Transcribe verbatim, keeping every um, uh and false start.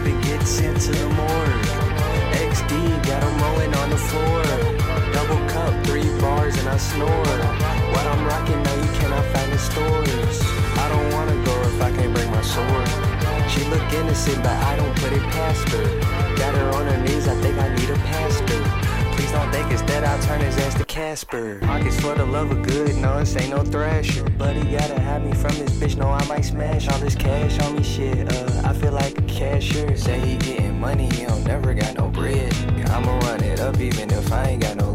to get sent to the morgue. X D got him rolling on the floor. Double cup, three bars, and I snore. What I'm rocking now you cannot find in stores. I don't wanna go if I can't bring my sword. She look innocent, but I don't put it past her. Got her on her knees, I think I need a pastor. Please don't think it's that I'll turn his ass to Casper. Pockets for the love of good, no, this ain't no thrasher. But he gotta have me from this bitch, no, I might smash all this cash on me, shit. Uh, I feel like a cashier. Say he getting money, he don't never got no bread. I'ma run it up even if I ain't got no